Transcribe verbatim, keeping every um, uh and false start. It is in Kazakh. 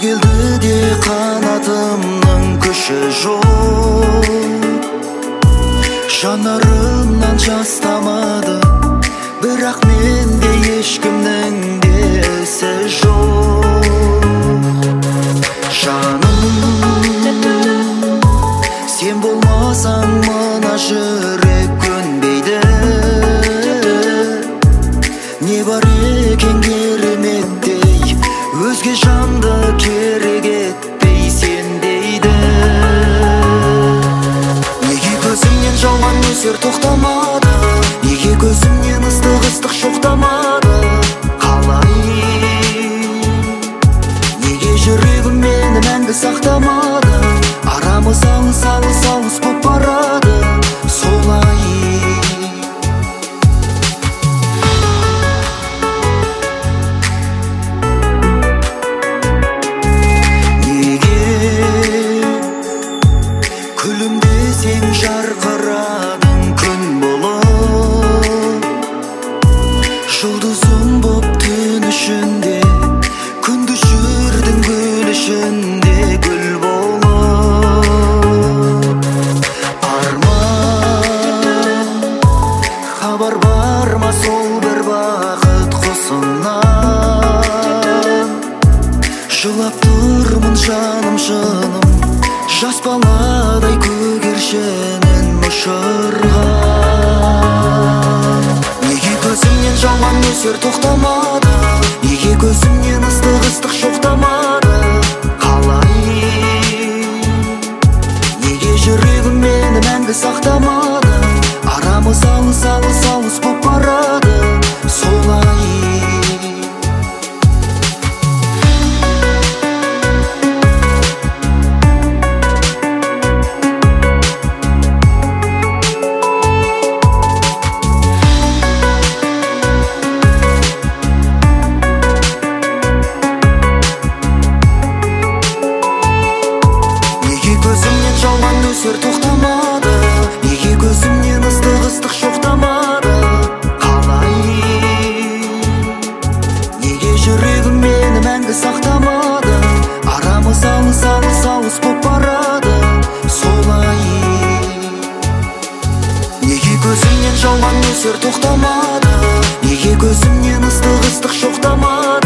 келді де қанатымның күші жоқ. Жанарымнан жас тамады, бірақ менде ешкімнің де ісі жоқ. Жаным, сен болмасаң мына жүрек көнбейді. Не бар екен кереметтей, өзге жанды керек етпей сен дейді. Неге көзіңнен жауған нөсер тоқтамады, неге көзіңнен ыстық ыстық шоқтамады. Қалай, неге жүрегім мені мәңгі сақтамады. Арамыз алыс алыс алыс боп барады солай. Күлімдесең жарқырадың күн болып, жұлдызым боп түн ішінде, күнді жүрдің гүл ішінде гүл болып. Арман, хабар бар ма сол бір бақыт құсынан? Жылап тұрмын жаным шыным, жас баладай көгершінін ұшырған. Неге көзімнен жауған нөсер тоқтамады, неге көзімнен ыстық ыстық шоқтамады. Қалай, неге жүрегім мені мәңгі сақтамады. Арамыз алыс алыс алыс боп барады солай. Көзімнен жауған нөсер тоқтамады, неге көзімнен ыстық ыстық шоқтамады. Қалай, неге жүрегім мені мәңгі сақтамады. Арамыз алыс алыс алыс боп барады солай. Неге көзімнен жауған нөсер тоқтамады, неге көзімнен ыстық ыстық шоқтамады.